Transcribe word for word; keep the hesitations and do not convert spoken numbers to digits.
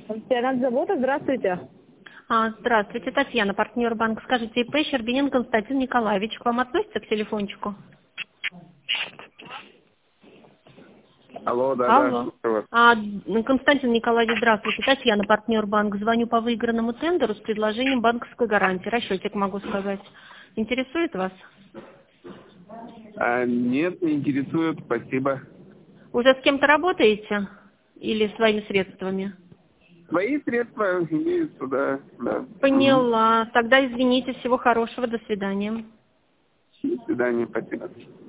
Пионат завода, здравствуйте. А, здравствуйте, Татьяна, партнер банка. Скажите, ИП Щербинин Константин Николаевич к вам относится к телефончику? Алло, да, да, Алло. слушаю вас. А, м, Константин Николаевич, здравствуйте. Татьяна, партнер банка. Звоню по выигранному тендеру с предложением банковской гарантии. Расчетик могу сказать. Интересует вас? А, нет, не интересует, спасибо. Уже с кем-то работаете? Или своими средствами? Свои средства имеются, да, да. Мгм. Поняла. Тогда извините. Всего хорошего. До свидания. До свидания, спасибо.